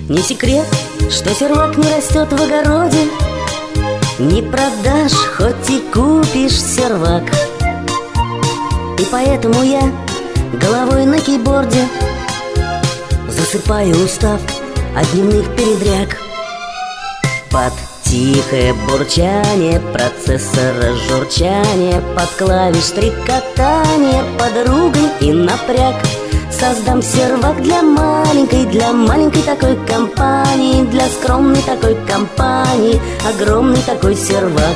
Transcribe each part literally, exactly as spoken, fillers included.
Не секрет, что сервак не растет в огороде, не продашь, хоть и купишь сервак. И поэтому я головой на кейборде засыпаю, устав от дневных передряг. Под тихое бурчание процессора, журчание, под клавиш стрекотание, под ругань и напряг создам сервак для маленькой, для маленькой такой компании, для скромной такой компании, огромный такой сервак.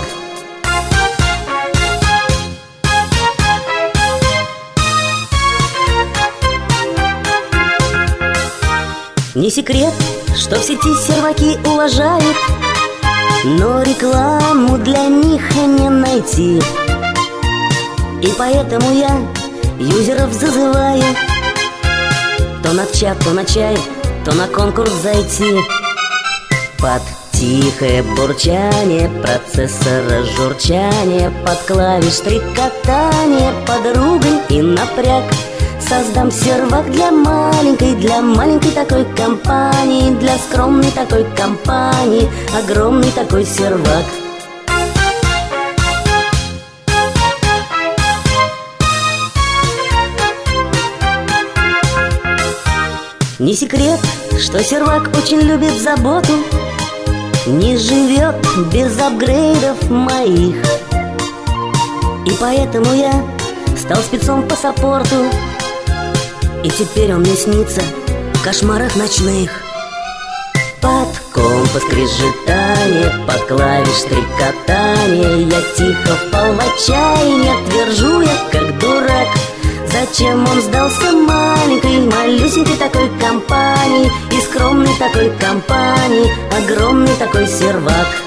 Не секрет, что в сети серваки уважают, но рекламу для них не найти. И поэтому я юзеров зазываю то на чат, то на чай, то на конкурс зайти. Под тихое бурчание процессора, журчание, под клавиш стрекотание, под ругань и напряг создам сервак для маленькой, для маленькой такой компании, для скромной такой компании, огромный такой сервак. Не секрет, что сервак очень любит заботу, не живет без апгрейдов моих. И поэтому я стал спецом по саппорту, и теперь он мне снится в кошмарах ночных. Под компас скрежетание, под клавиш стрекотание, я тихо впал в отчаяние, твержу я как дурак. Зачем он сдался маленькой, малюсенькой такой компании и скромной такой компании, огромный такой сервак?